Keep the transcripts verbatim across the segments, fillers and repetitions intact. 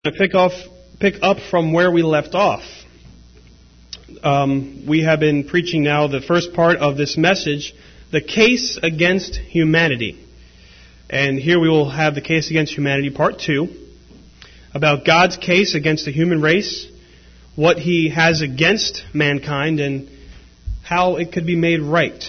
to pick off, pick up from where we left off. Um, we have been preaching now the first part of this message, the case against humanity. And here we will have the case against humanity, part two, about God's case against the human race, what He has against mankind, and how it could be made right.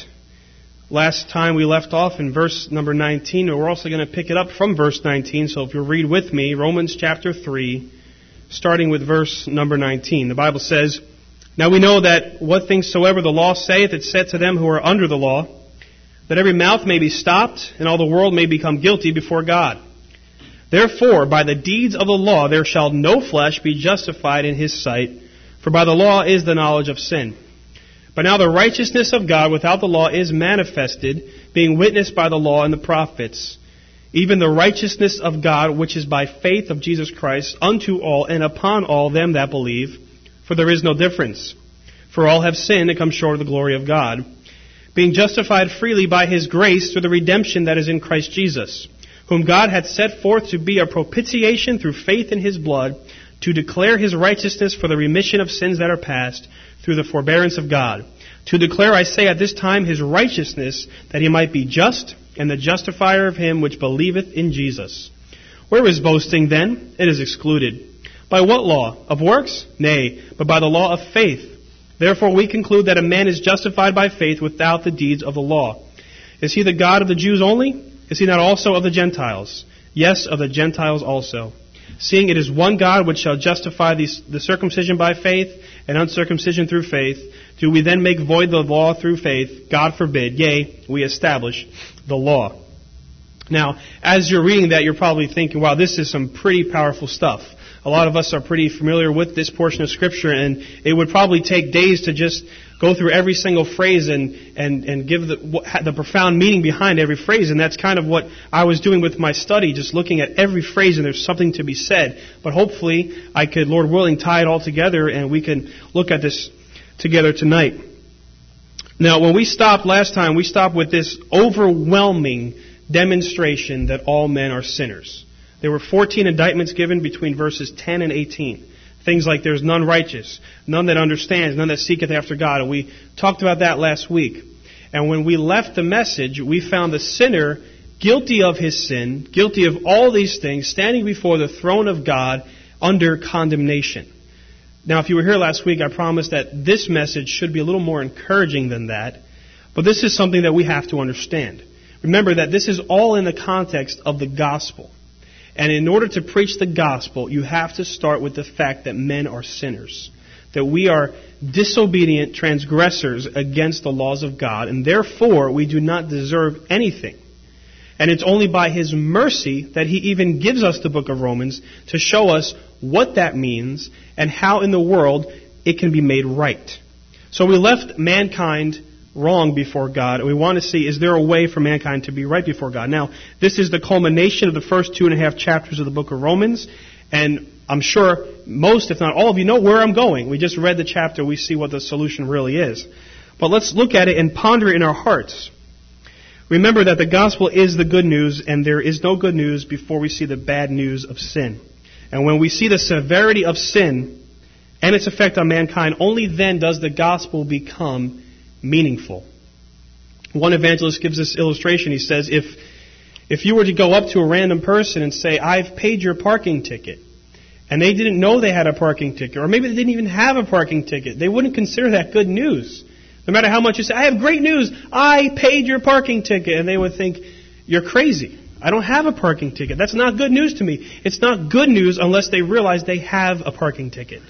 Last time we left off in verse number nineteen, and we're also going to pick it up from verse nineteen. So if you'll read with me, Romans chapter three, starting with verse number nineteen. The Bible says, "Now we know that what things soever the law saith, it said to them who are under the law, that every mouth may be stopped, and all the world may become guilty before God. Therefore, by the deeds of the law there shall no flesh be justified in His sight, for by the law is the knowledge of sin. But now the righteousness of God without the law is manifested, being witnessed by the law and the prophets, even the righteousness of God which is by faith of Jesus Christ unto all and upon all them that believe, for there is no difference. For all have sinned and come short of the glory of God, being justified freely by His grace through the redemption that is in Christ Jesus, whom God hath set forth to be a propitiation through faith in His blood, to declare His righteousness for the remission of sins that are past, through the forbearance of God. To declare, I say, at this time His righteousness, that He might be just, and the justifier of him which believeth in Jesus. Where is boasting then? It is excluded. By what law? Of works? Nay, but by the law of faith. Therefore we conclude that a man is justified by faith without the deeds of the law. Is He the God of the Jews only? Is He not also of the Gentiles? Yes, of the Gentiles also. Seeing it is one God which shall justify the, the circumcision by faith and uncircumcision through faith, do we then make void the law through faith? God forbid. Yea, we establish the law." Now, as you're reading that, you're probably thinking, wow, this is some pretty powerful stuff. A lot of us are pretty familiar with this portion of Scripture, and it would probably take days to just go through every single phrase and, and, and give the, the profound meaning behind every phrase. And that's kind of what I was doing with my study, just looking at every phrase, and there's something to be said. But hopefully I could, Lord willing, tie it all together, and we can look at this together tonight. Now, when we stopped last time, we stopped with this overwhelming demonstration that all men are sinners. There were fourteen indictments given between verses ten and eighteen. Things like there's none righteous, none that understands, none that seeketh after God. And we talked about that last week. And when we left the message, we found the sinner guilty of his sin, guilty of all these things, standing before the throne of God under condemnation. Now, if you were here last week, I promised that this message should be a little more encouraging than that. But this is something that we have to understand. Remember that this is all in the context of the gospel. And in order to preach the gospel, you have to start with the fact that men are sinners, that we are disobedient transgressors against the laws of God, and therefore we do not deserve anything. And it's only by His mercy that He even gives us the book of Romans to show us what that means and how in the world it can be made right. So we left mankind wrong before God, and we want to see, is there a way for mankind to be right before God? Now, this is the culmination of the first two and a half chapters of the book of Romans, and I'm sure most, if not all of you, know where I'm going. We just read the chapter, we see what the solution really is. But let's look at it and ponder it in our hearts. Remember that the gospel is the good news, and there is no good news before we see the bad news of sin. And when we see the severity of sin and its effect on mankind, only then does the gospel become meaningful. One evangelist gives this illustration. He says, if if you were to go up to a random person and say, "I've paid your parking ticket," and they didn't know they had a parking ticket, or maybe they didn't even have a parking ticket, they wouldn't consider that good news. No matter how much you say, "I have great news, I paid your parking ticket," and they would think, "You're crazy. I don't have a parking ticket. That's not good news to me." It's not good news unless they realize they have a parking ticket.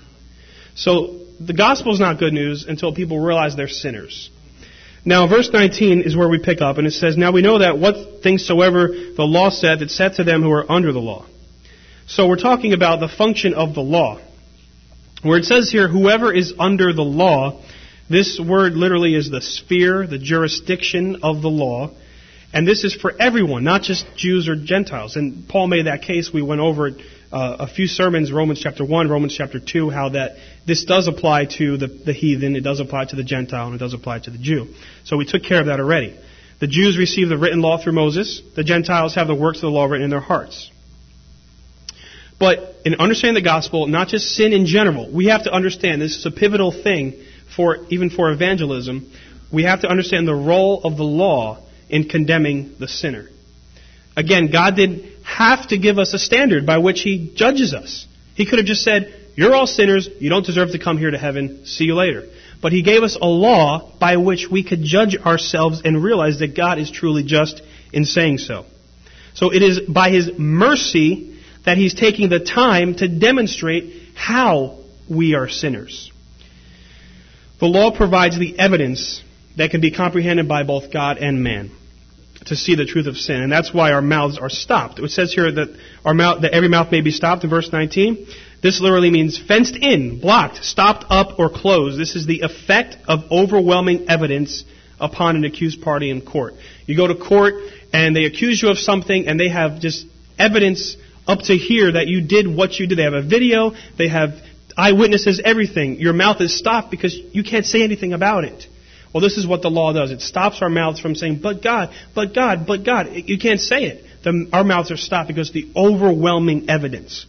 So the gospel is not good news until people realize they're sinners. Now, verse nineteen is where we pick up, and it says, "Now we know that what things soever the law said, it said to them who are under the law." So we're talking about the function of the law. Where it says here, whoever is under the law, this word literally is the sphere, the jurisdiction of the law. And this is for everyone, not just Jews or Gentiles. And Paul made that case. We went over it uh, a few sermons, Romans chapter one, Romans chapter two, how that this does apply to the, the heathen, it does apply to the Gentile, and it does apply to the Jew. So we took care of that already. The Jews receive the written law through Moses. The Gentiles have the works of the law written in their hearts. But in understanding the gospel, not just sin in general, we have to understand, this is a pivotal thing for even for evangelism, we have to understand the role of the law in condemning the sinner. Again, God didn't have to give us a standard by which He judges us. He could have just said, you're all sinners, you don't deserve to come here to heaven, see you later. But He gave us a law by which we could judge ourselves and realize that God is truly just in saying so. So it is by His mercy that He's taking the time to demonstrate how we are sinners. The law provides the evidence that can be comprehended by both God and man to see the truth of sin. And that's why our mouths are stopped. It says here that our mouth, that every mouth may be stopped in verse nineteen. This literally means fenced in, blocked, stopped up, or closed. This is the effect of overwhelming evidence upon an accused party in court. You go to court and they accuse you of something and they have just evidence up to here that you did what you did. They have a video, they have eyewitnesses, everything. Your mouth is stopped because you can't say anything about it. Well, this is what the law does. It stops our mouths from saying, but God, but God, but God. You can't say it. The, our mouths are stopped because of the overwhelming evidence.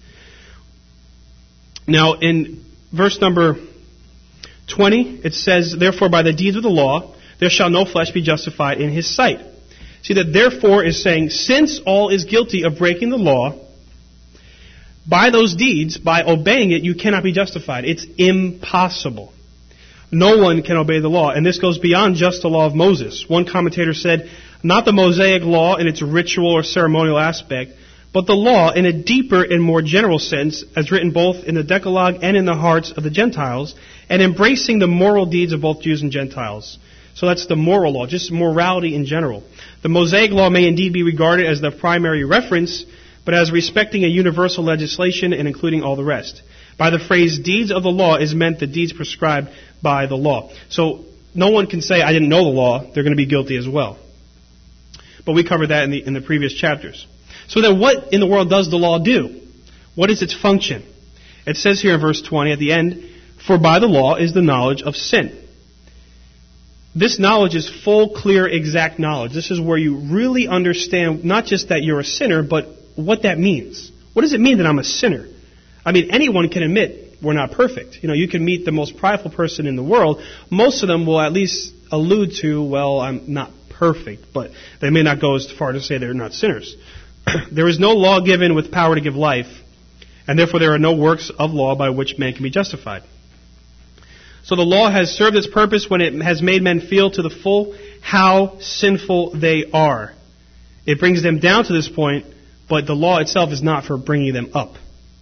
Now, in verse number twenty, it says, therefore, by the deeds of the law, there shall no flesh be justified in His sight. See, that therefore is saying, since all is guilty of breaking the law, by those deeds, by obeying it, you cannot be justified. It's impossible. No one can obey the law. And this goes beyond just the law of Moses. One commentator said, not the Mosaic law in its ritual or ceremonial aspect, but the law in a deeper and more general sense, as written both in the Decalogue and in the hearts of the Gentiles, and embracing the moral deeds of both Jews and Gentiles. So that's the moral law, just morality in general. The Mosaic law may indeed be regarded as the primary reference, but as respecting a universal legislation and including all the rest. By the phrase deeds of the law is meant the deeds prescribed by the law. So no one can say, I didn't know the law, they're going to be guilty as well. But we covered that in the, in the previous chapters. So then what in the world does the law do? What is its function? It says here in verse twenty at the end, for by the law is the knowledge of sin. This knowledge is full, clear, exact knowledge. This is where you really understand not just that you're a sinner, but what that means. What does it mean that I'm a sinner? I mean, anyone can admit we're not perfect. You know, you can meet the most prideful person in the world. Most of them will at least allude to, well, I'm not perfect, but they may not go as far to say they're not sinners. There is no law given with power to give life, and therefore there are no works of law by which man can be justified. So the law has served its purpose when it has made men feel to the full how sinful they are. It brings them down to this point, but the law itself is not for bringing them up.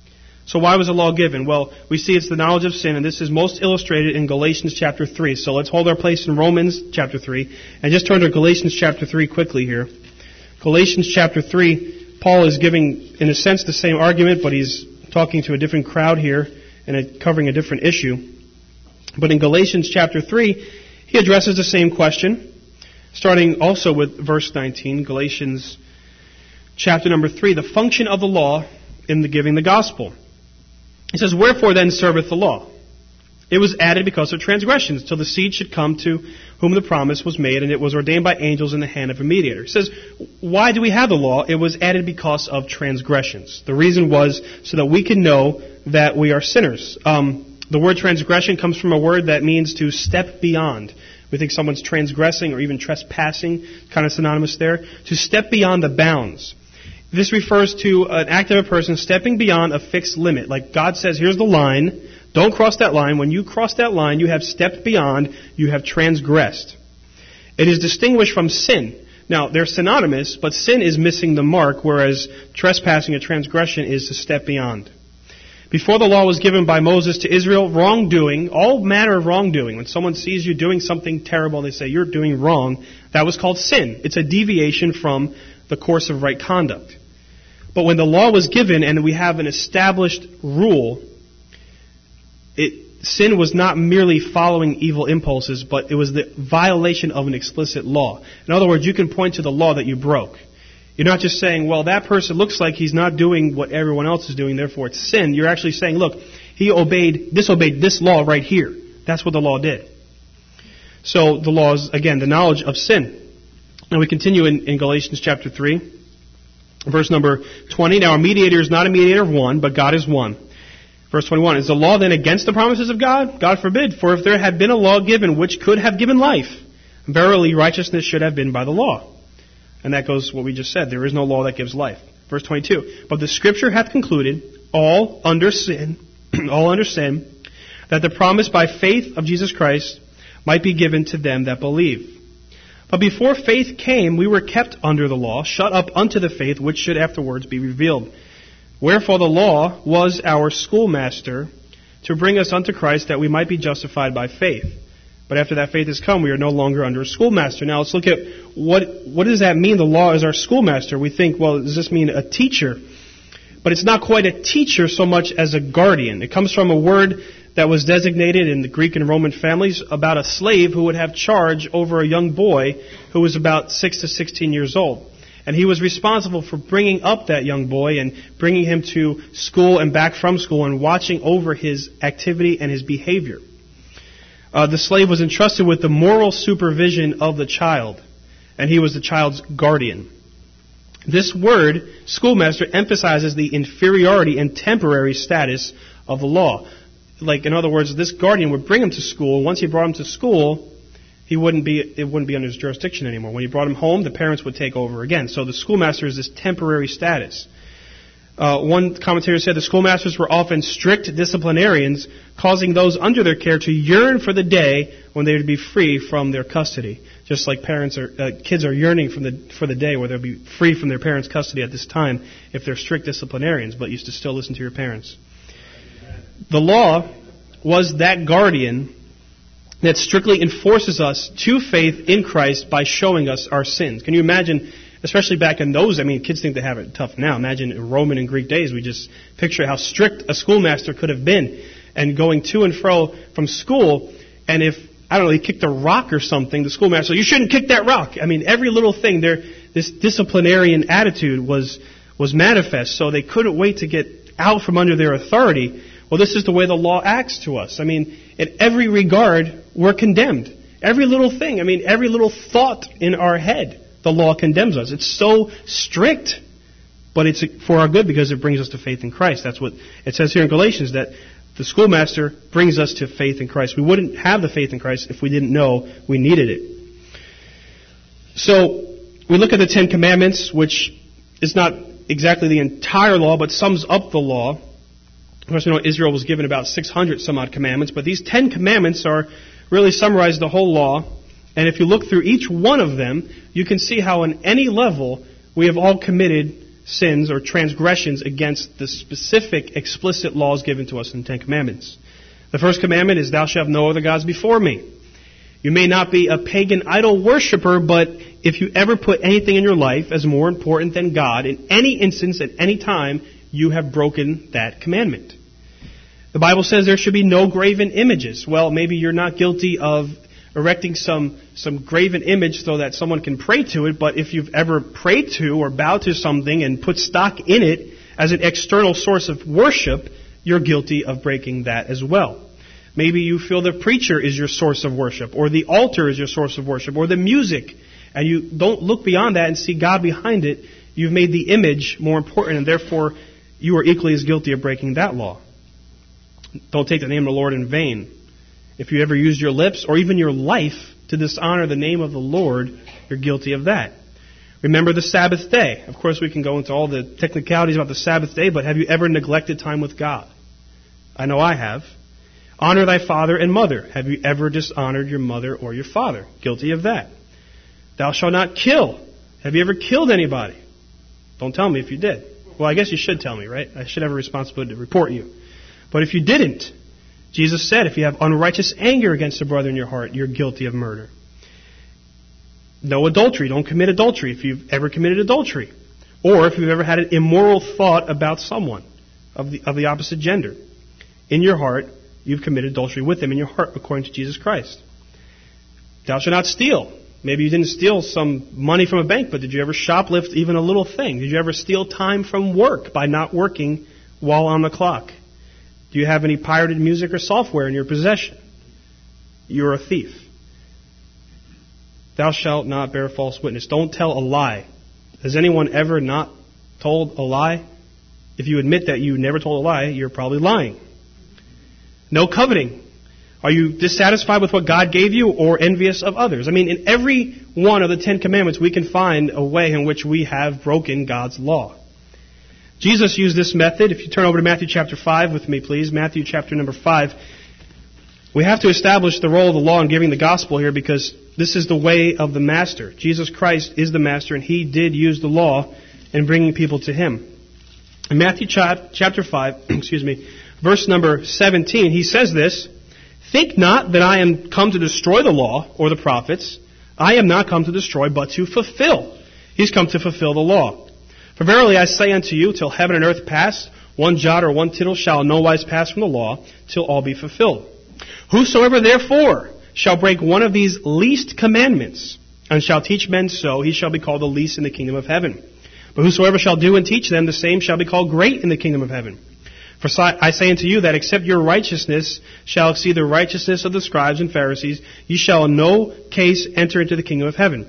So why was the law given? Well, we see it's the knowledge of sin, and this is most illustrated in Galatians chapter three. So let's hold our place in Romans chapter three, and just turn to Galatians chapter three quickly here. Galatians chapter three, Paul is giving, in a sense, the same argument, but he's talking to a different crowd here and covering a different issue. But in Galatians chapter three, he addresses the same question, starting also with verse nineteen, Galatians chapter number three, the function of the law in the giving the gospel. He says, wherefore then serveth the law? It was added because of transgressions, till the seed should come to whom the promise was made, and it was ordained by angels in the hand of a mediator. He says, why do we have the law? It was added because of transgressions. The reason was so that we can know that we are sinners. Um, the word transgression comes from a word that means to step beyond. We think someone's transgressing or even trespassing, kind of synonymous there. To step beyond the bounds. This refers to an act of a person stepping beyond a fixed limit. Like God says, here's the line. Don't cross that line. When you cross that line, you have stepped beyond. You have transgressed. It is distinguished from sin. Now, they're synonymous, but sin is missing the mark, whereas trespassing or transgression is to step beyond. Before the law was given by Moses to Israel, wrongdoing, all manner of wrongdoing, when someone sees you doing something terrible, they say, you're doing wrong, that was called sin. It's a deviation from the course of right conduct. But when the law was given and we have an established rule, it, sin was not merely following evil impulses, but it was the violation of an explicit law. In other words, you can point to the law that you broke. You're not just saying, well, that person looks like he's not doing what everyone else is doing, therefore it's sin. You're actually saying, look, he obeyed, disobeyed this law right here. That's what the law did. So the law is, again, the knowledge of sin. Now we continue in, in Galatians chapter three. Verse number twenty, now a mediator is not a mediator of one, but God is one. Verse twenty-one, is the law then against the promises of God? God forbid. For if there had been a law given which could have given life, verily righteousness should have been by the law. And that goes what we just said. There is no law that gives life. Verse twenty-two, but the Scripture hath concluded, all under sin, all under sin, that the promise by faith of Jesus Christ might be given to them that believe. But before faith came, we were kept under the law, shut up unto the faith which should afterwards be revealed. Wherefore the law was our schoolmaster to bring us unto Christ, that we might be justified by faith. But after that faith has come, we are no longer under a schoolmaster. Now let's look at what what does that mean, the law is our schoolmaster? We think, well, does this mean a teacher? But it's not quite a teacher so much as a guardian. It comes from a word that was designated in the Greek and Roman families about a slave who would have charge over a young boy who was about six to sixteen years old. And he was responsible for bringing up that young boy and bringing him to school and back from school and watching over his activity and his behavior. Uh, the slave was entrusted with the moral supervision of the child, and he was the child's guardian. This word, schoolmaster, emphasizes the inferiority and temporary status of the law. Like, in other words, this guardian would bring him to school. Once he brought him to school, he wouldn't be, it wouldn't be under his jurisdiction anymore. When he brought him home, the parents would take over again. So the schoolmaster is this temporary status. Uh, one commentator said the schoolmasters were often strict disciplinarians, causing those under their care to yearn for the day when they would be free from their custody. Just like parents are, uh, kids are yearning from the, for the day where they'll be free from their parents' custody at this time if they're strict disciplinarians, but used to still listen to your parents. The law was that guardian that strictly enforces us to faith in Christ by showing us our sins. Can you imagine, especially back in those, I mean, kids think they have it tough now. Imagine in Roman and Greek days, we just picture how strict a schoolmaster could have been. And going to and fro from school, and if, I don't know, he kicked a rock or something, the schoolmaster, you shouldn't kick that rock. I mean, every little thing there, this disciplinarian attitude was, was manifest, so they couldn't wait to get out from under their authority. Well, this is the way the law acts to us. I mean, in every regard, we're condemned. Every little thing, I mean, every little thought in our head, the law condemns us. It's so strict, but it's for our good because it brings us to faith in Christ. That's what it says here in Galatians, that the schoolmaster brings us to faith in Christ. We wouldn't have the faith in Christ if we didn't know we needed it. So, we look at the Ten Commandments, which is not exactly the entire law, but sums up the law. Of course, we know Israel was given about six hundred some odd commandments, but these Ten Commandments are really summarize the whole law. And if you look through each one of them, you can see how on any level we have all committed sins or transgressions against the specific explicit laws given to us in the Ten Commandments. The first commandment is, thou shalt have no other gods before me. You may not be a pagan idol worshiper, but if you ever put anything in your life as more important than God, in any instance, at any time, you have broken that commandment. The Bible says there should be no graven images. Well, maybe you're not guilty of erecting some, some graven image so that someone can pray to it, but if you've ever prayed to or bowed to something and put stock in it as an external source of worship, you're guilty of breaking that as well. Maybe you feel the preacher is your source of worship, or the altar is your source of worship, or the music, and you don't look beyond that and see God behind it. You've made the image more important, and therefore you are equally as guilty of breaking that law. Don't take the name of the Lord in vain. If you ever use your lips or even your life to dishonor the name of the Lord, you're guilty of that. Remember the Sabbath day. Of course, we can go into all the technicalities about the Sabbath day, but have you ever neglected time with God? I know I have. Honor thy father and mother. Have you ever dishonored your mother or your father? Guilty of that. Thou shalt not kill. Have you ever killed anybody? Don't tell me if you did. Well, I guess you should tell me, right? I should have a responsibility to report you. But if you didn't, Jesus said, if you have unrighteous anger against a brother in your heart, you're guilty of murder. No adultery. Don't commit adultery if you've ever committed adultery. Or if you've ever had an immoral thought about someone of the, of the opposite gender. In your heart, you've committed adultery with them in your heart, according to Jesus Christ. Thou shalt not steal. Maybe you didn't steal some money from a bank, but did you ever shoplift even a little thing? Did you ever steal time from work by not working while on the clock? Do you have any pirated music or software in your possession? You're a thief. Thou shalt not bear false witness. Don't tell a lie. Has anyone ever not told a lie? If you admit that you never told a lie, you're probably lying. No coveting. Are you dissatisfied with what God gave you or envious of others? I mean, in every one of the Ten Commandments, we can find a way in which we have broken God's law. Jesus used this method. If you turn over to Matthew chapter five with me, please. Matthew chapter number five. We have to establish the role of the law in giving the gospel here because this is the way of the master. Jesus Christ is the master, and he did use the law in bringing people to him. In Matthew chapter five, excuse me, verse number seventeen, he says this, "Think not that I am come to destroy the law or the prophets. I am not come to destroy, but to fulfill." He's come to fulfill the law. "For verily I say unto you, till heaven and earth pass, one jot or one tittle shall in no wise pass from the law, till all be fulfilled. Whosoever therefore shall break one of these least commandments, and shall teach men so, he shall be called the least in the kingdom of heaven. But whosoever shall do and teach them, the same shall be called great in the kingdom of heaven. For I say unto you that except your righteousness shall exceed the righteousness of the scribes and Pharisees, ye shall in no case enter into the kingdom of heaven.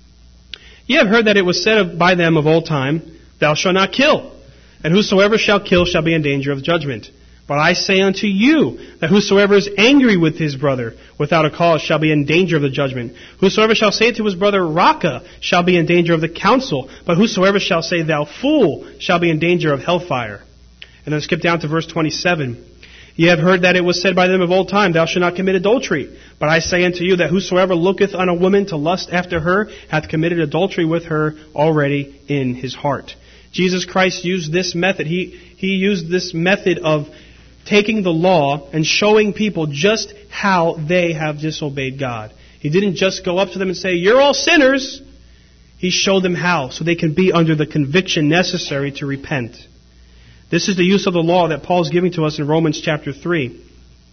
Ye have heard that it was said by them of old time, Thou shalt not kill, and whosoever shall kill shall be in danger of judgment. But I say unto you, that whosoever is angry with his brother without a cause shall be in danger of the judgment. Whosoever shall say to his brother, Raca, shall be in danger of the council. But whosoever shall say, Thou fool, shall be in danger of hellfire. And then skip down to verse twenty-seven. Ye have heard that it was said by them of old time, Thou shalt not commit adultery. But I say unto you, that whosoever looketh on a woman to lust after her, hath committed adultery with her already in his heart. Jesus Christ used this method. He, he used this method of taking the law and showing people just how they have disobeyed God. He didn't just go up to them and say, You're all sinners. He showed them how, so they can be under the conviction necessary to repent. This is the use of the law that Paul is giving to us in Romans chapter three.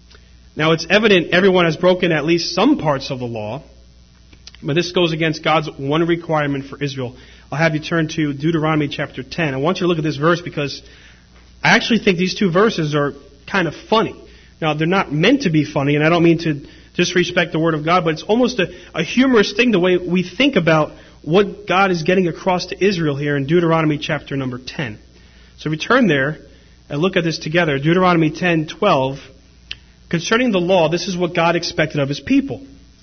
Now, it's evident everyone has broken at least some parts of the law, but this goes against God's one requirement for Israel. I'll have you turn to Deuteronomy chapter ten. I want you to look at this verse because I actually think these two verses are kind of funny. Now, they're not meant to be funny, and I don't mean to disrespect the Word of God, but it's almost a, a humorous thing the way we think about what God is getting across to Israel here in Deuteronomy chapter number ten. So we turn there and look at this together. Deuteronomy ten twelve. Concerning the law, this is what God expected of His people.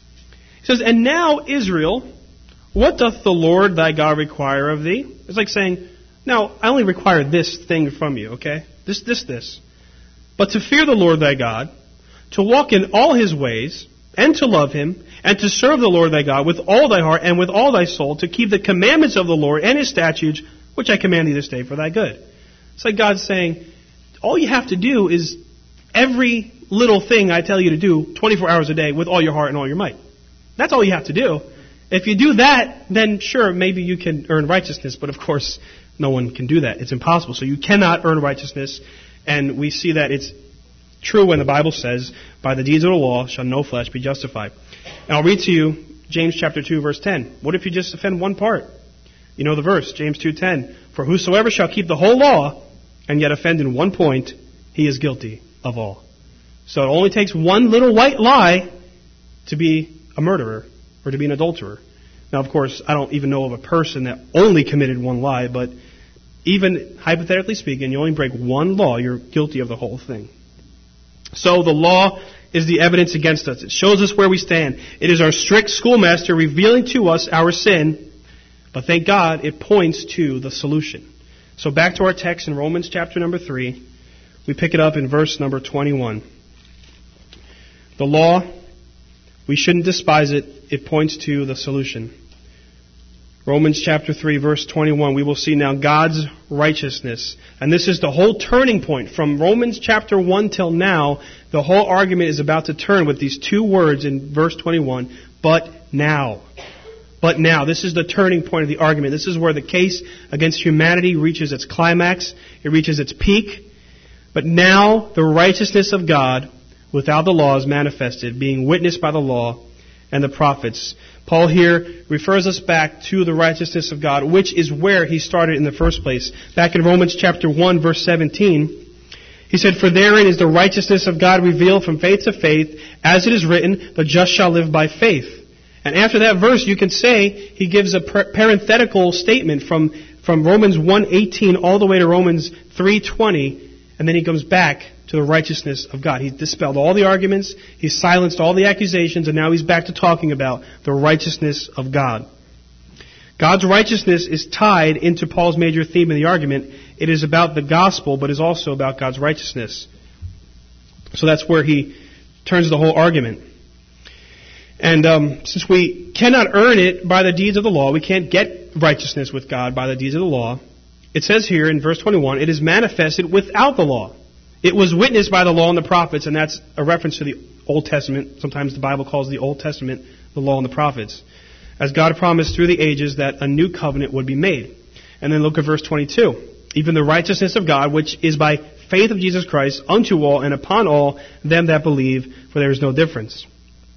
He says, And now, Israel, what doth the Lord thy God require of thee? It's like saying, Now, I only require this thing from you, okay? This, this, this. But to fear the Lord thy God, to walk in all His ways, and to love Him, and to serve the Lord thy God with all thy heart and with all thy soul, to keep the commandments of the Lord and His statutes, which I command thee this day for thy good. It's like God saying, all you have to do is every little thing I tell you to do twenty-four hours a day with all your heart and all your might. That's all you have to do. If you do that, then sure, maybe you can earn righteousness, but of course, no one can do that. It's impossible. So you cannot earn righteousness. And we see that it's true when the Bible says, by the deeds of the law shall no flesh be justified. And I'll read to you James chapter two, verse ten. What if you just offend one part? You know the verse, James two ten. For whosoever shall keep the whole law and yet offend in one point, he is guilty of all. So it only takes one little white lie to be a murderer or to be an adulterer. Now, of course, I don't even know of a person that only committed one lie, but even hypothetically speaking, you only break one law, you're guilty of the whole thing. So the law is the evidence against us. It shows us where we stand. It is our strict schoolmaster revealing to us our sin, but thank God it points to the solution. So back to our text in Romans chapter number three. We pick it up in verse number twenty-one. The law, we shouldn't despise it. It points to the solution. Romans chapter three, verse twenty-one, we will see now God's righteousness. And this is the whole turning point. From Romans chapter one till now, the whole argument is about to turn with these two words in verse twenty-one, but now. But now. This is the turning point of the argument. This is where the case against humanity reaches its climax. It reaches its peak. But now the righteousness of God without the law is manifested, being witnessed by the law and the prophets. Paul here refers us back to the righteousness of God, which is where he started in the first place. Back in Romans chapter one, verse seventeen, he said, For therein is the righteousness of God revealed from faith to faith, as it is written, the just shall live by faith. And after that verse, you can say he gives a parenthetical statement from, from Romans one eighteen all the way to Romans three twenty, and then he comes back to the righteousness of God. He's dispelled all the arguments, he's silenced all the accusations, and now he's back to talking about the righteousness of God. God's righteousness is tied into Paul's major theme in the argument. It is about the gospel, but is also about God's righteousness. So that's where he turns the whole argument. And um, since we cannot earn it by the deeds of the law, we can't get righteousness with God by the deeds of the law, it says here in verse twenty-one, it is manifested without the law. It was witnessed by the law and the prophets, and that's a reference to the Old Testament. Sometimes the Bible calls the Old Testament the law and the prophets, as God promised through the ages that a new covenant would be made. And then look at verse twenty-two. Even the righteousness of God, which is by faith of Jesus Christ, unto all and upon all them that believe, for there is no difference.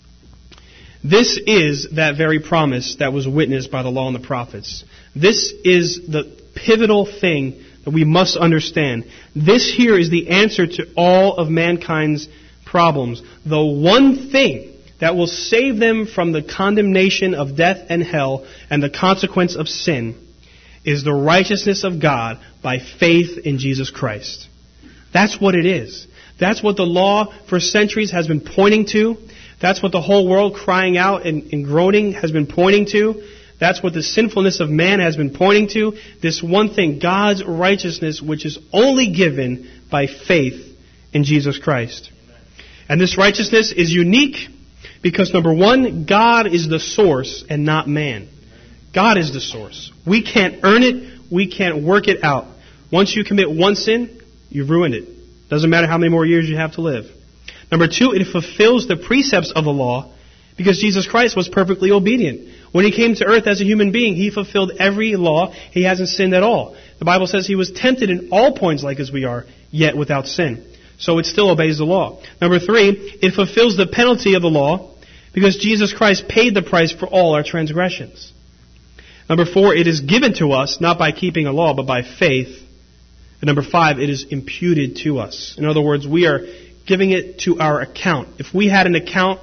This is that very promise that was witnessed by the law and the prophets. This is the pivotal thing that we must understand. This here is the answer to all of mankind's problems. The one thing that will save them from the condemnation of death and hell and the consequence of sin is the righteousness of God by faith in Jesus Christ. That's what it is. That's what the law for centuries has been pointing to. That's what the whole world crying out and, and groaning has been pointing to. That's what the sinfulness of man has been pointing to. This one thing, God's righteousness, which is only given by faith in Jesus Christ. And this righteousness is unique because, number one, God is the source and not man. God is the source. We can't earn it. We can't work it out. Once you commit one sin, you've ruined it. Doesn't matter how many more years you have to live. Number two, it fulfills the precepts of the law because Jesus Christ was perfectly obedient. When he came to earth as a human being, he fulfilled every law. He hasn't sinned at all. The Bible says he was tempted in all points like as we are, yet without sin. So it still obeys the law. Number three, it fulfills the penalty of the law because Jesus Christ paid the price for all our transgressions. Number four, it is given to us not by keeping a law, but by faith. And number five, it is imputed to us. In other words, we are giving it to our account. If we had an account,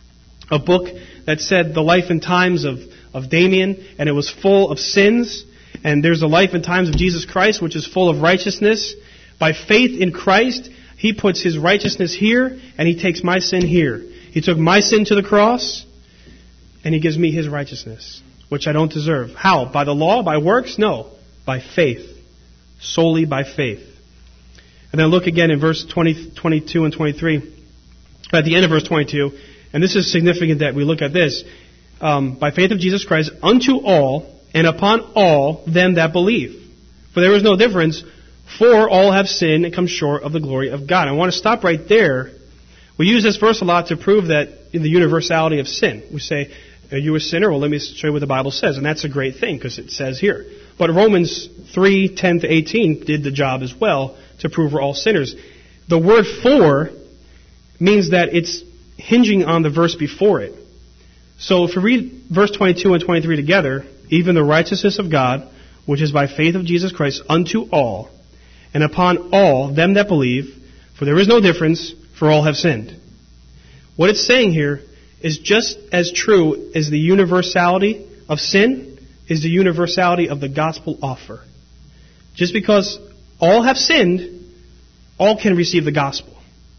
a book that said the life and times of, of Damien, and it was full of sins, and there's a life and times of Jesus Christ, which is full of righteousness, by faith in Christ, he puts his righteousness here, and he takes my sin here. He took my sin to the cross, and he gives me his righteousness, which I don't deserve. How? By the law? By works? No. By faith. Solely by faith. And then look again in verse twenty, twenty-two and twenty-three. At the end of verse twenty-two, and this is significant that we look at this. Um, by faith of Jesus Christ, unto all and upon all them that believe. For there is no difference, for all have sinned and come short of the glory of God. I want to stop right there. We use this verse a lot to prove that in the universality of sin. We say, are you a sinner? Well, let me show you what the Bible says. And that's a great thing because it says here. But Romans three, ten to eighteen did the job as well to prove we're all sinners. The word for means that it's hinging on the verse before it. So if we read verse twenty-two and twenty-three together, even the righteousness of God, which is by faith of Jesus Christ, unto all, and upon all them that believe, for there is no difference, for all have sinned. What it's saying here is just as true as the universality of sin is the universality of the gospel offer. Just because all have sinned, all can receive the gospel.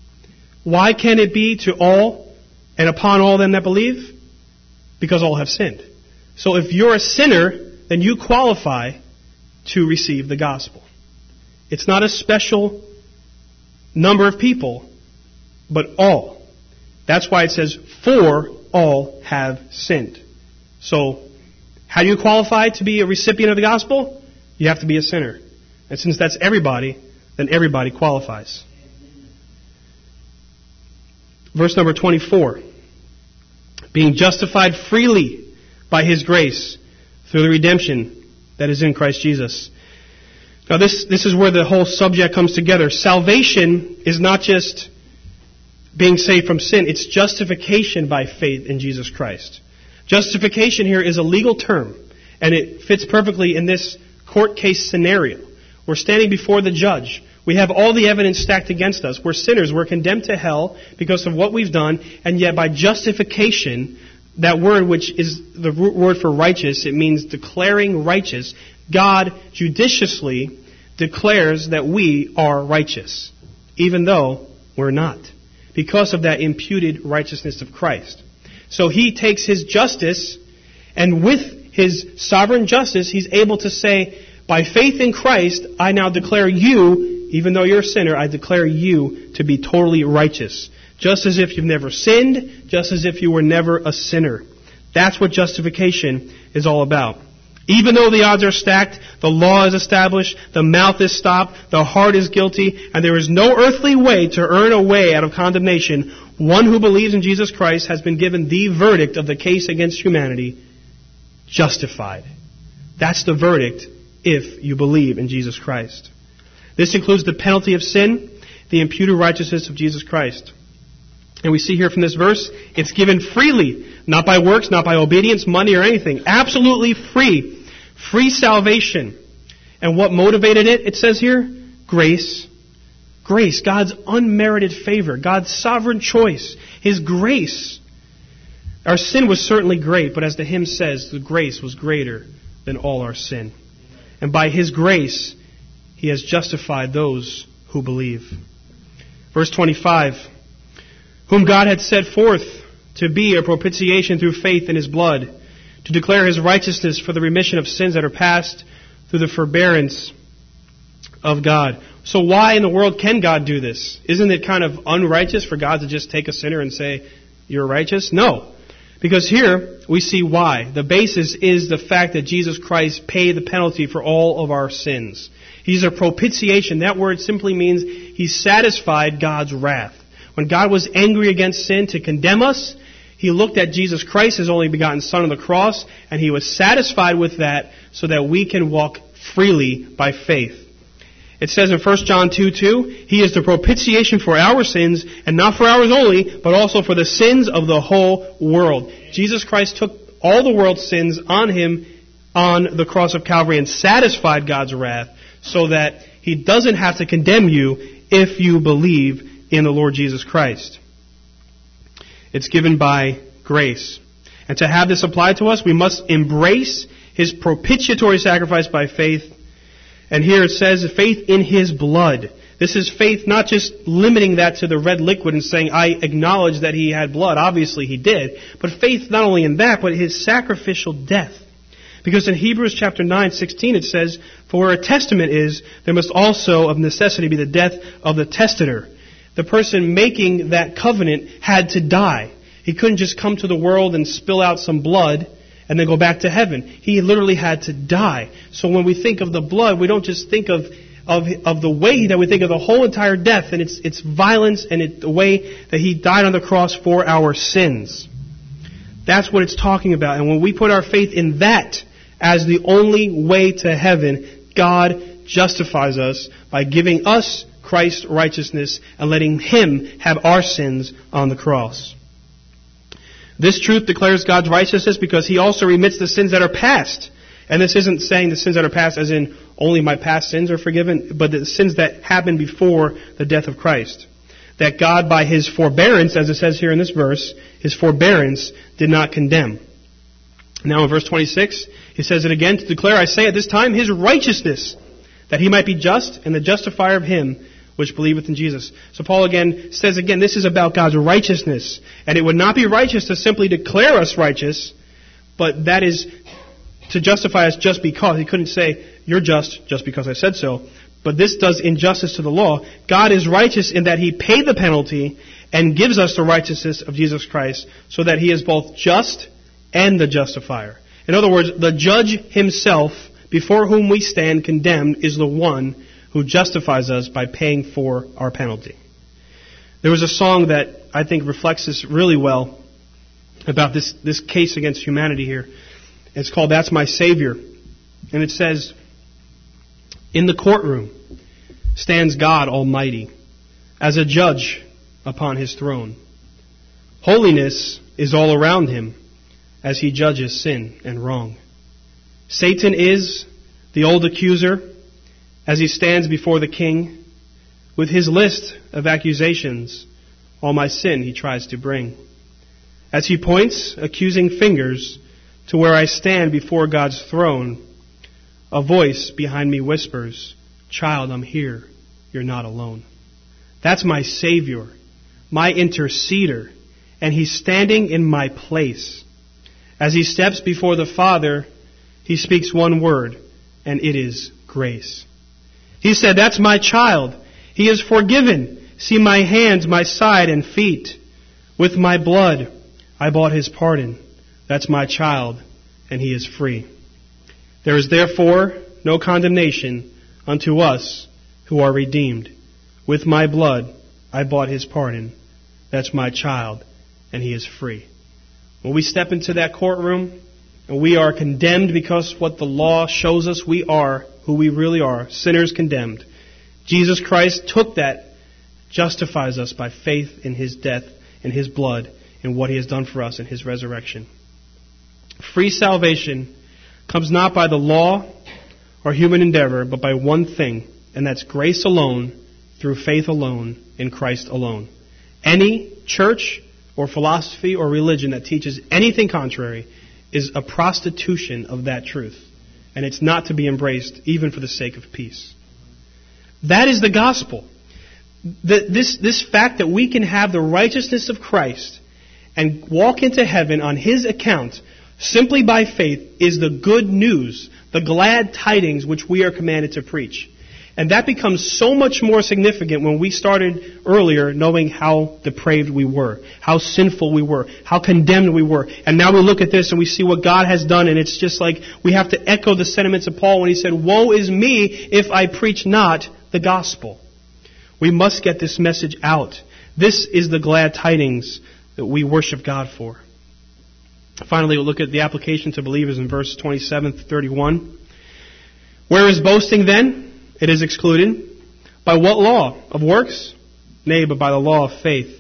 Why can it be to all and upon all them that believe? Because all have sinned. So if you're a sinner, then you qualify to receive the gospel. It's not a special number of people, but all. That's why it says, for all have sinned. So, how do you qualify to be a recipient of the gospel? You have to be a sinner. And since that's everybody, then everybody qualifies. Verse number twenty-four. Being justified freely by his grace through the redemption that is in Christ Jesus. Now this, this is where the whole subject comes together. Salvation is not just being saved from sin. It's justification by faith in Jesus Christ. Justification here is a legal term, and it fits perfectly in this court case scenario. We're standing before the judge. We have all the evidence stacked against us. We're sinners. We're condemned to hell because of what we've done, and yet by justification, that word which is the root word for righteous, it means declaring righteous. God judiciously declares that we are righteous, even though we're not, because of that imputed righteousness of Christ. So he takes his justice, and with his sovereign justice, he's able to say, by faith in Christ, I now declare you, even though you're a sinner, I declare you to be totally righteous. Just as if you've never sinned, just as if you were never a sinner. That's what justification is all about. Even though the odds are stacked, the law is established, the mouth is stopped, the heart is guilty, and there is no earthly way to earn a way out of condemnation, one who believes in Jesus Christ has been given the verdict of the case against humanity, justified. That's the verdict if you believe in Jesus Christ. This includes the penalty of sin, the imputed righteousness of Jesus Christ. And we see here from this verse, it's given freely, not by works, not by obedience, money, or anything. Absolutely free. Free salvation. And what motivated it, it says here? Grace. Grace. God's unmerited favor. God's sovereign choice. His grace. Our sin was certainly great, but as the hymn says, the grace was greater than all our sin. And by His grace, He has justified those who believe. Verse twenty-five. Whom God had set forth to be a propitiation through faith in His blood, to declare His righteousness for the remission of sins that are past through the forbearance of God. So why in the world can God do this? Isn't it kind of unrighteous for God to just take a sinner and say, you're righteous? No. Because here we see why. The basis is the fact that Jesus Christ paid the penalty for all of our sins. He's a propitiation. That word simply means He satisfied God's wrath. When God was angry against sin to condemn us, He looked at Jesus Christ, His only begotten Son, on the cross, and He was satisfied with that so that we can walk freely by faith. It says in First John two two, He is the propitiation for our sins, and not for ours only, but also for the sins of the whole world. Jesus Christ took all the world's sins on Him on the cross of Calvary and satisfied God's wrath so that He doesn't have to condemn you if you believe in the Lord Jesus Christ. It's given by grace. And to have this applied to us, we must embrace His propitiatory sacrifice by faith. And here it says faith in His blood. This is faith not just limiting that to the red liquid and saying, I acknowledge that He had blood. Obviously He did. But faith not only in that, but His sacrificial death. Because in Hebrews chapter nine sixteen it says, for where a testament is, there must also of necessity be the death of the testator. The person making that covenant had to die. He couldn't just come to the world and spill out some blood and then go back to heaven. He literally had to die. So when we think of the blood, we don't just think of of, of the way that we think of the whole entire death and its its violence and it, the way that He died on the cross for our sins. That's what it's talking about. And when we put our faith in that as the only way to heaven, God justifies us by giving us Christ's righteousness and letting Him have our sins on the cross. This truth declares God's righteousness because He also remits the sins that are past. And this isn't saying the sins that are past as in only my past sins are forgiven, but the sins that happened before the death of Christ. That God, by His forbearance, as it says here in this verse, His forbearance did not condemn. Now in verse twenty-six, He says it again, to declare, I say at this time, His righteousness, that He might be just and the justifier of him which believeth in Jesus. So Paul again says again, this is about God's righteousness. And it would not be righteous to simply declare us righteous, but that is to justify us just because. He couldn't say, you're just, just because I said so. But this does injustice to the law. God is righteous in that He paid the penalty and gives us the righteousness of Jesus Christ so that He is both just and the justifier. In other words, the judge Himself, before whom we stand condemned, is the one who justifies us by paying for our penalty. There was a song that I think reflects this really well about this, this case against humanity here. It's called That's My Savior. And it says, in the courtroom stands God Almighty as a judge upon His throne. Holiness is all around Him as He judges sin and wrong. Satan is the old accuser as he stands before the King with his list of accusations, all my sin he tries to bring. As he points accusing fingers to where I stand before God's throne, A voice behind me whispers, "Child, I'm here. You're not alone." That's my Savior, my interceder, and He's standing in my place. As He steps before the Father, He speaks one word, and it is grace. He said, "That's my child. He is forgiven. See my hands, my side and feet. With my blood, I bought His pardon. That's my child, and he is free. There is therefore no condemnation unto us who are redeemed. With my blood, I bought His pardon. That's my child, and he is free." When we step into that courtroom and we are condemned because what the law shows us we are, who we really are, sinners condemned, Jesus Christ took that, justifies us by faith in His death and His blood and what He has done for us in His resurrection. Free salvation comes not by the law or human endeavor, but by one thing, and that's grace alone, through faith alone, in Christ alone. Any church or philosophy or religion that teaches anything contrary is a prostitution of that truth, and it's not to be embraced even for the sake of peace. That is the gospel. The, this, this fact that we can have the righteousness of Christ and walk into heaven on His account simply by faith is the good news, the glad tidings which we are commanded to preach. And that becomes so much more significant when we started earlier knowing how depraved we were, how sinful we were, how condemned we were. And now we look at this and we see what God has done, and it's just like we have to echo the sentiments of Paul when he said, "Woe is me if I preach not the gospel." We must get this message out. This is the glad tidings that we worship God for. Finally, we'll look at the application to believers in verse twenty-seven to thirty-one. "Where is boasting then? It is excluded. By what law? Of works? Nay, but by the law of faith."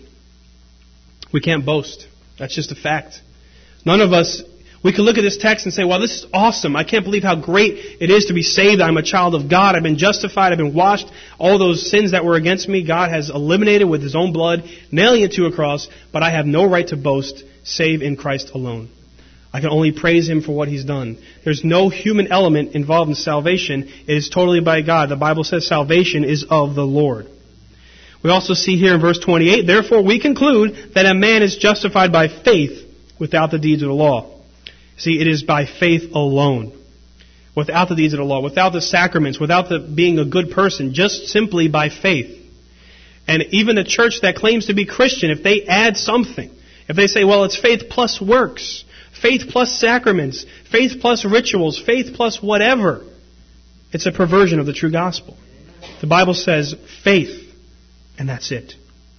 We can't boast. That's just a fact. None of us, we can look at this text and say, "Well, this is awesome. I can't believe how great it is to be saved. I'm a child of God. I've been justified. I've been washed. All those sins that were against me, God has eliminated with His own blood, nailing it to a cross, but I have no right to boast save in Christ alone. I can only praise Him for what He's done." There's no human element involved in salvation. It is totally by God. The Bible says salvation is of the Lord. We also see here in verse twenty-eight, "Therefore we conclude that a man is justified by faith without the deeds of the law." See, it is by faith alone. Without the deeds of the law, without the sacraments, without the being a good person, just simply by faith. And even a church that claims to be Christian, if they add something, if they say, well, it's faith plus works, faith plus sacraments, faith plus rituals, faith plus whatever, it's a perversion of the true gospel. The Bible says faith, and that's it.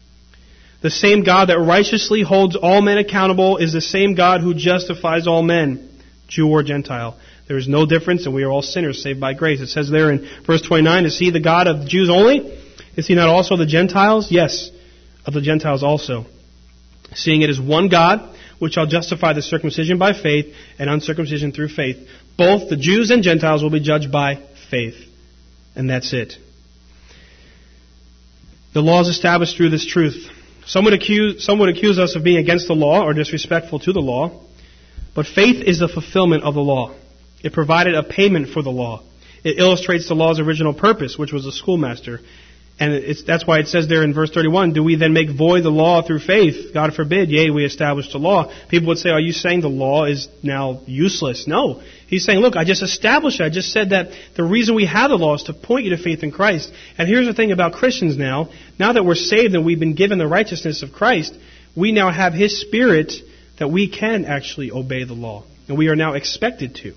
The same God that righteously holds all men accountable is the same God who justifies all men, Jew or Gentile. There is no difference, and we are all sinners saved by grace. It says there in verse twenty-nine, "Is He the God of the Jews only? Is He not also the Gentiles? Yes, of the Gentiles also. Seeing it is one God, which shall justify the circumcision by faith and uncircumcision through faith. Both the Jews and Gentiles will be judged by faith." And that's it. The law is established through this truth. Some would accuse, some would accuse us of being against the law or disrespectful to the law. But faith is the fulfillment of the law. It provided a payment for the law. It illustrates the law's original purpose, which was a schoolmaster. And it's, that's why it says there in verse thirty-one, "Do we then make void the law through faith? God forbid, yea, we establish the law." People would say, "Are you saying the law is now useless?" No. He's saying, look, I just established it. I just said that the reason we have the law is to point you to faith in Christ. And here's the thing about Christians now. Now that we're saved and we've been given the righteousness of Christ, we now have His Spirit that we can actually obey the law. And we are now expected to.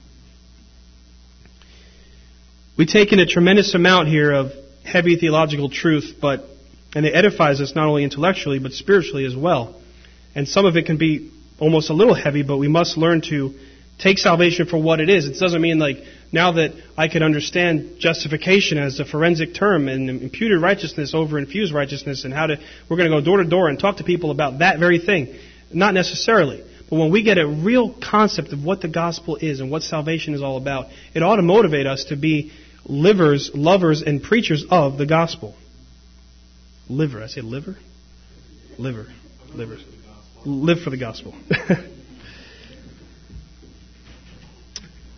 We take in a tremendous amount here of heavy theological truth, but and it edifies us not only intellectually but spiritually as well. And some of it can be almost a little heavy, but we must learn to take salvation for what it is. It doesn't mean like now that I can understand justification as a forensic term and imputed righteousness over infused righteousness and how to we're going to go door to door and talk to people about that very thing. Not necessarily. But when we get a real concept of what the gospel is and what salvation is all about, it ought to motivate us to be livers, lovers, and preachers of the gospel. Liver. I say liver? Liver. Liver. Live for the gospel.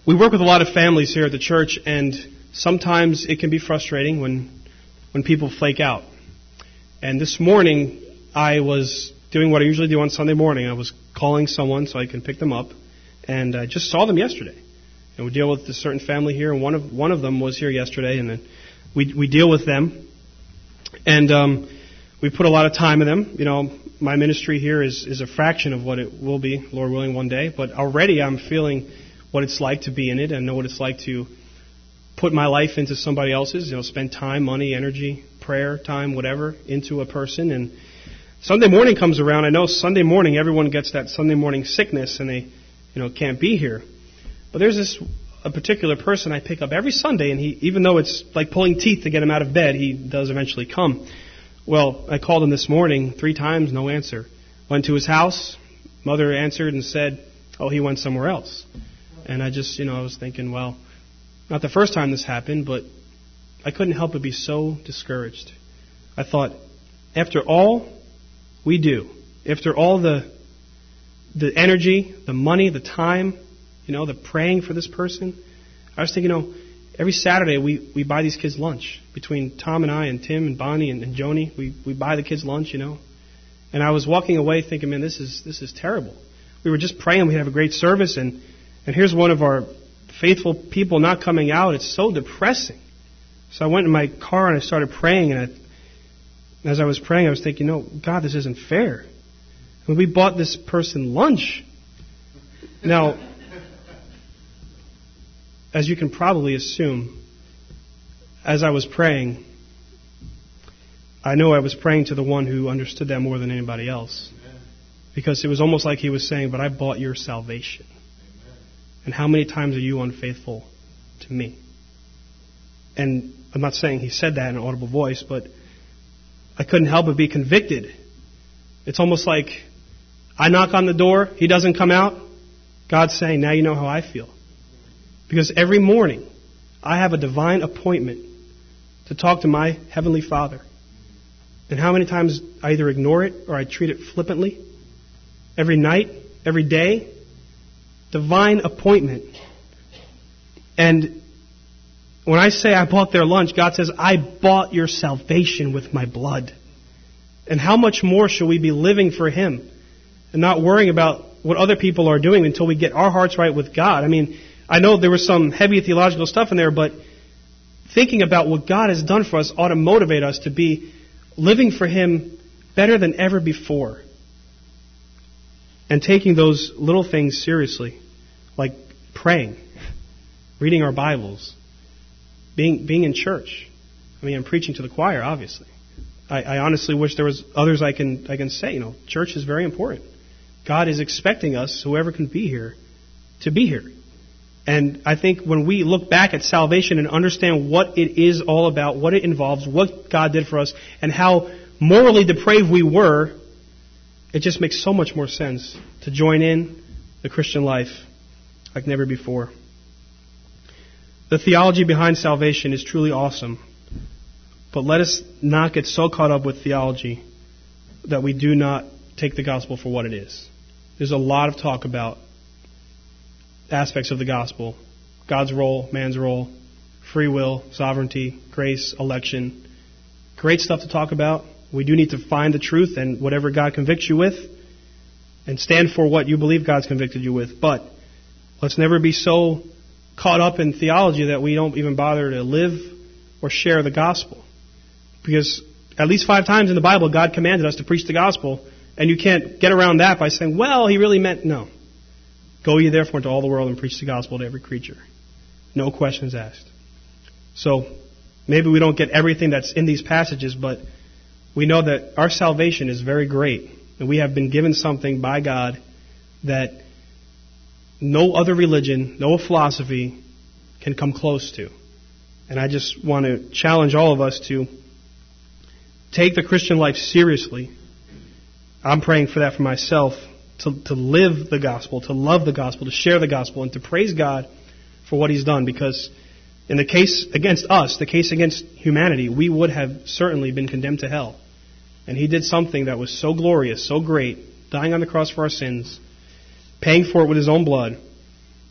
We work with a lot of families here at the church, and sometimes it can be frustrating when when people flake out. And this morning, I was doing what I usually do on Sunday morning. I was calling someone so I can pick them up, and I just saw them yesterday. And we deal with a certain family here, and one of one of them was here yesterday, and then we we deal with them, and um, we put a lot of time in them. You know, my ministry here is is a fraction of what it will be, Lord willing, one day. But already I'm feeling what it's like to be in it, and know what it's like to put my life into somebody else's. You know, spend time, money, energy, prayer, time, whatever, into a person. And Sunday morning comes around. I know Sunday morning everyone gets that Sunday morning sickness, and they, you know, can't be here. But there's this a particular person I pick up every Sunday, and he, even though it's like pulling teeth to get him out of bed, he does eventually come. Well, I called him this morning three times, no answer. Went to his house. Mother answered and said, "Oh, he went somewhere else." And I just, you know, I was thinking, well, not the first time this happened, but I couldn't help but be so discouraged. I thought, after all we do, after all the the energy, the money, the time, you know, the praying for this person, I was thinking, you know, every Saturday we, we buy these kids lunch. Between Tom and I and Tim and Bonnie and, and Joni, we, we buy the kids lunch, you know. And I was walking away thinking, man, this is this is terrible. We were just praying, we have a great service, and, and here's one of our faithful people not coming out. It's so depressing. So I went in my car and I started praying, and I, as I was praying, I was thinking, no, God, this isn't fair. When we bought this person lunch. Now, as you can probably assume, as I was praying, I know I was praying to the one who understood that more than anybody else. Because it was almost like he was saying, but I bought your salvation. And how many times are you unfaithful to me? And I'm not saying he said that in an audible voice, but I couldn't help but be convicted. It's almost like I knock on the door, he doesn't come out. God's saying, now you know how I feel. Because every morning I have a divine appointment to talk to my Heavenly Father. And how many times I either ignore it or I treat it flippantly? Every night, every day. Divine appointment. And when I say I bought their lunch, God says, I bought your salvation with my blood. And how much more should we be living for Him and not worrying about what other people are doing until we get our hearts right with God? I mean, I know there was some heavy theological stuff in there, but thinking about what God has done for us ought to motivate us to be living for Him better than ever before. And taking those little things seriously, like praying, reading our Bibles, being being in church. I mean, I'm preaching to the choir, obviously. I, I honestly wish there was others I can I can say. You know, church is very important. God is expecting us, whoever can be here, to be here. And I think when we look back at salvation and understand what it is all about, what it involves, what God did for us, and how morally depraved we were, it just makes so much more sense to join in the Christian life like never before. The theology behind salvation is truly awesome. But let us not get so caught up with theology that we do not take the gospel for what it is. There's a lot of talk about aspects of the gospel. God's role, man's role, free will, sovereignty, grace, election. Great stuff to talk about. We do need to find the truth and whatever God convicts you with, and stand for what you believe God's convicted you with. But let's never be so caught up in theology that we don't even bother to live or share the gospel. Because at least five times in the Bible, God commanded us to preach the gospel, and you can't get around that by saying, well, He really meant, no. Go ye therefore into all the world and preach the gospel to every creature. No questions asked. So maybe we don't get everything that's in these passages, but we know that our salvation is very great, and we have been given something by God that no other religion, no philosophy can come close to. And I just want to challenge all of us to take the Christian life seriously. I'm praying for that for myself, to, to live the gospel, to love the gospel, to share the gospel, and to praise God for what He's done. Because in the case against us, the case against humanity, we would have certainly been condemned to hell. And He did something that was so glorious, so great, dying on the cross for our sins, paying for it with His own blood,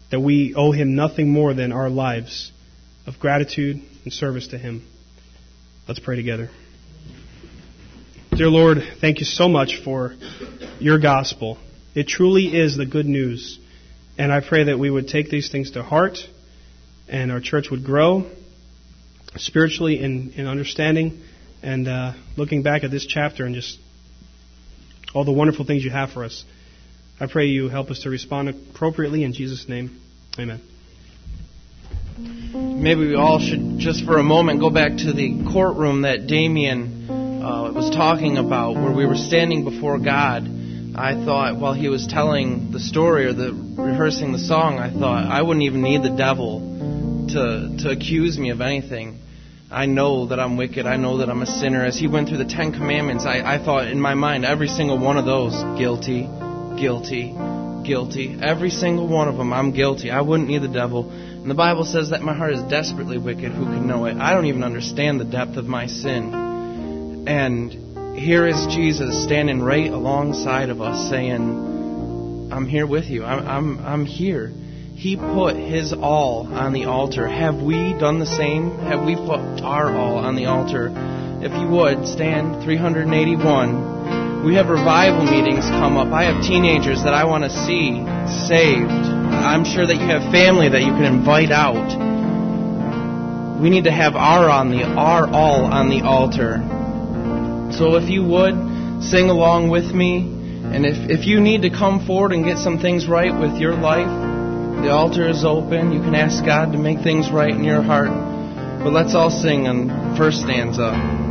that we owe Him nothing more than our lives of gratitude and service to Him. Let's pray together. Dear Lord, thank you so much for your gospel. It truly is the good news. And I pray that we would take these things to heart and our church would grow spiritually in, in understanding and uh, looking back at this chapter and just all the wonderful things you have for us. I pray you help us to respond appropriately in Jesus' name. Amen. Maybe we all should just for a moment go back to the courtroom that Damien uh, was talking about, where we were standing before God. I thought while he was telling the story or the rehearsing the song, I thought I wouldn't even need the devil to to accuse me of anything. I know that I'm wicked. I know that I'm a sinner. As he went through the Ten Commandments, I, I thought in my mind, every single one of those, guilty, guilty, guilty. Every single one of them, I'm guilty. I wouldn't need the devil. And the Bible says that my heart is desperately wicked. Who can know it? I don't even understand the depth of my sin. And here is Jesus standing right alongside of us saying, I'm here with you. I'm, I'm, I'm here. He put His all on the altar. Have we done the same? Have we put our all on the altar? If you would, stand three eighty-one. We have revival meetings come up. I have teenagers that I want to see saved. I'm sure that you have family that you can invite out. We need to have our on the our all on the altar. So if you would, sing along with me. And if, if you need to come forward and get some things right with your life, the altar is open. You can ask God to make things right in your heart. But let's all sing on first stanza.